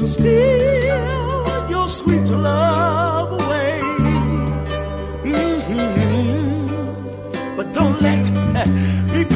to steal your sweet love away. Mm-hmm. But don't let me